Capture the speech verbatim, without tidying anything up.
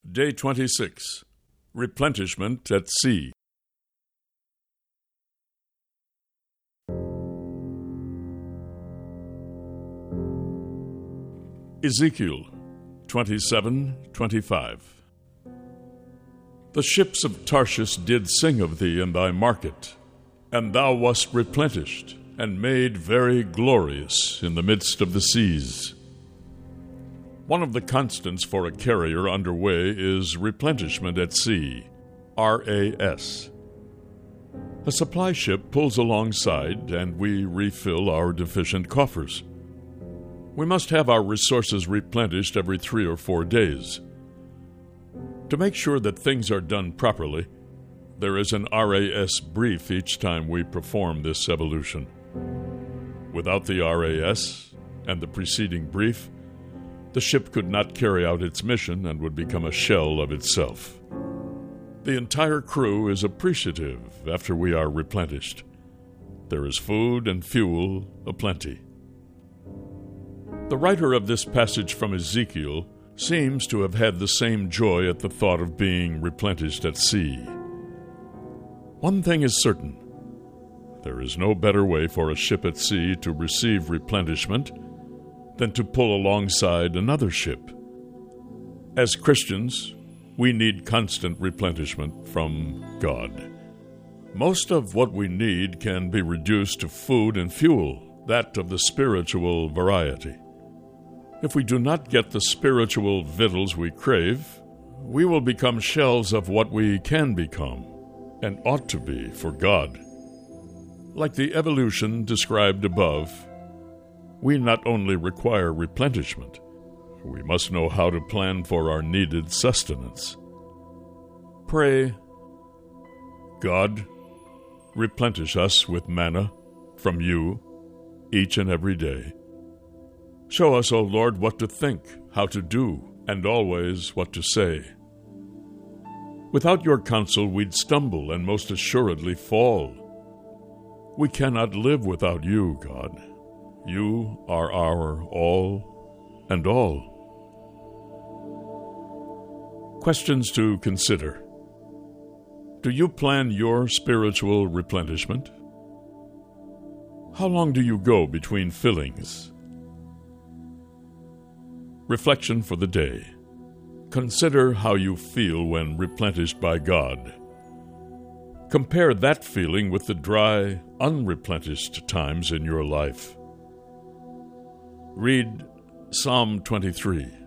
Day twenty-six. Replenishment at Sea. Ezekiel twenty-seven twenty-five. The ships of Tarshish did sing of thee in thy market, and thou wast replenished, and made very glorious in the midst of the seas. One of the constants for a carrier underway is replenishment at sea, R A S. A supply ship pulls alongside, and we refill our deficient coffers. We must have our resources replenished every three or four days. To make sure that things are done properly, there is an R A S brief each time we perform this evolution. Without the R A S and the preceding brief, the ship could not carry out its mission and would become a shell of itself. The entire crew is appreciative after we are replenished. There is food and fuel aplenty. The writer of this passage from Ezekiel seems to have had the same joy at the thought of being replenished at sea. One thing is certain: there is no better way for a ship at sea to receive replenishment than to pull alongside another ship. As Christians, we need constant replenishment from God. Most of what we need can be reduced to food and fuel, that of the spiritual variety. If we do not get the spiritual victuals we crave, we will become shells of what we can become and ought to be for God. Like the evolution described above, we not only require replenishment, we must know how to plan for our needed sustenance. Pray, God, replenish us with manna from you each and every day. Show us, O Lord, what to think, how to do, and always what to say. Without your counsel, we'd stumble and most assuredly fall. We cannot live without you, God. You are our all and all. Questions to consider. Do you plan your spiritual replenishment? How long do you go between fillings? Reflection for the day. Consider how you feel when replenished by God. Compare that feeling with the dry, unreplenished times in your life. Read Psalm twenty-three.